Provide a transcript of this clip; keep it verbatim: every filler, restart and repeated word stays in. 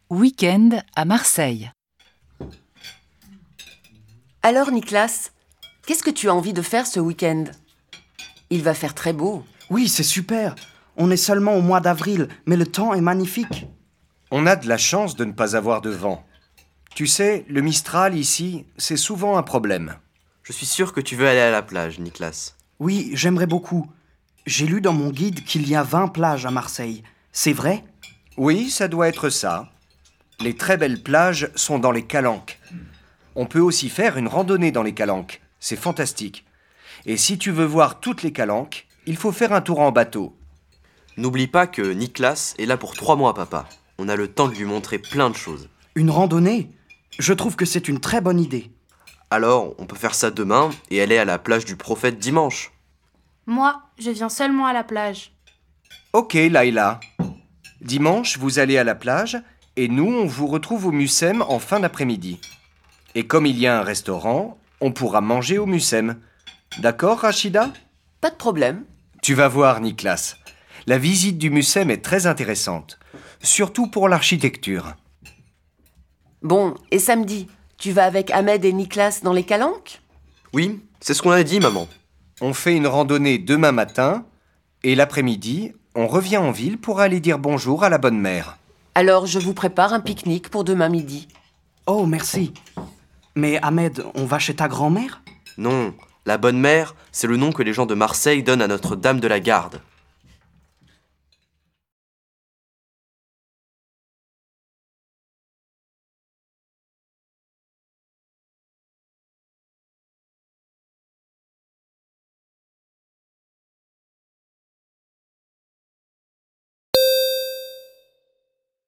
Week-end à Marseille. Alors Nicolas, qu'est-ce que tu as envie de faire ce week-end? Il va faire très beau. Oui, c'est super. On est seulement au mois d'avril, mais le temps est magnifique. On a de la chance de ne pas avoir de vent. Tu sais, le Mistral ici, c'est souvent un problème. Je suis sûr que tu veux aller à la plage, Nicolas. Oui, j'aimerais beaucoup. J'ai lu dans mon guide qu'il y a vingt plages à Marseille. C'est vrai? Oui, ça doit être ça. Les très belles plages sont dans les calanques. On peut aussi faire une randonnée dans les calanques. C'est fantastique. Et si tu veux voir toutes les calanques, il faut faire un tour en bateau. N'oublie pas que Nicolas est là pour trois mois, papa. On a le temps de lui montrer plein de choses. Une randonnée? Je trouve que c'est une très bonne idée. Alors, on peut faire ça demain et aller à la plage du Prophète dimanche. Moi, je viens seulement à la plage. Ok, Laïla. Dimanche, vous allez à la plage et nous, on vous retrouve au Mucem en fin d'après-midi. Et comme il y a un restaurant, on pourra manger au Mucem. D'accord, Rachida? Pas de problème. Tu vas voir, Nicolas. La visite du Mucem est très intéressante, surtout pour l'architecture. Bon, et samedi, tu vas avec Ahmed et Nicolas dans les calanques? Oui, c'est ce qu'on a dit, maman. On fait une randonnée demain matin et l'après-midi, on revient en ville pour aller dire bonjour à la bonne mère. Alors je vous prépare un pique-nique pour demain midi. Oh, merci. Mais Ahmed, on va chez ta grand-mère? Non, la bonne mère, c'est le nom que les gens de Marseille donnent à Notre-Dame de la Garde.